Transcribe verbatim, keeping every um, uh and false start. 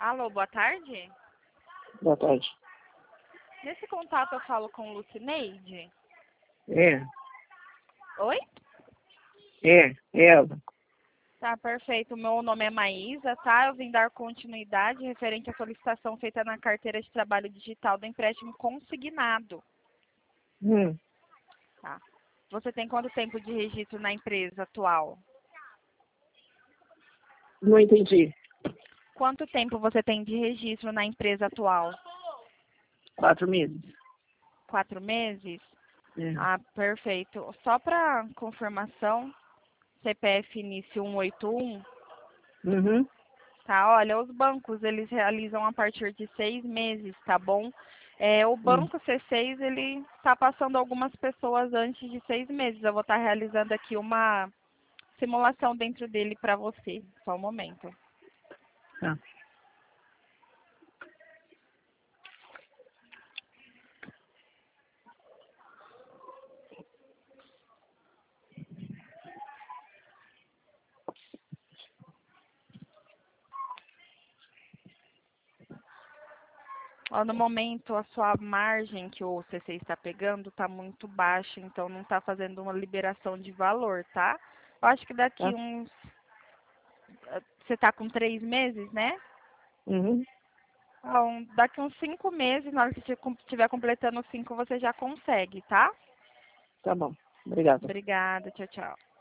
Alô, boa tarde. Boa tarde. Nesse contato eu falo com Lucineide? É, Oi? é, é ela. Tá, perfeito. Meu nome é Maísa, tá? Eu vim dar continuidade referente à solicitação feita na carteira de trabalho digital do empréstimo consignado. Hum, Tá. Você tem quanto tempo de registro na empresa atual? não entendi. Quanto tempo você tem de registro na empresa atual? Quatro meses. Quatro meses? É. Ah, perfeito. Só para confirmação, C P F início cento e oitenta e um, Uhum. tá? Olha, os bancos, eles realizam a partir de seis meses, tá bom? É, o Hum. banco C seis, ele está passando algumas pessoas antes de seis meses. Eu vou estar realizando aqui uma simulação dentro dele para você. Só um momento. Tá. Ó, no momento, a sua margem que o C seis está pegando está muito baixa, então não está fazendo uma liberação de valor, tá? Eu acho que daqui Tá. uns... Você está com três meses, né? Uhum. Então, daqui uns cinco meses, na hora que você estiver completando cinco, você já consegue, tá? Tá bom. Obrigado. Obrigada, tchau, tchau.